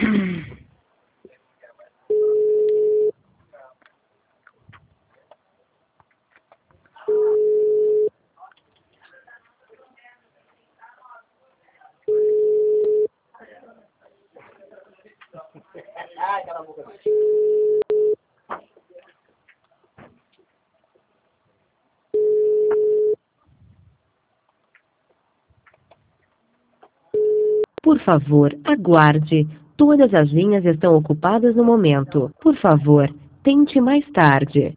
Por favor, aguarde. Todas as linhas estão ocupadas no momento. Por favor, tente mais tarde.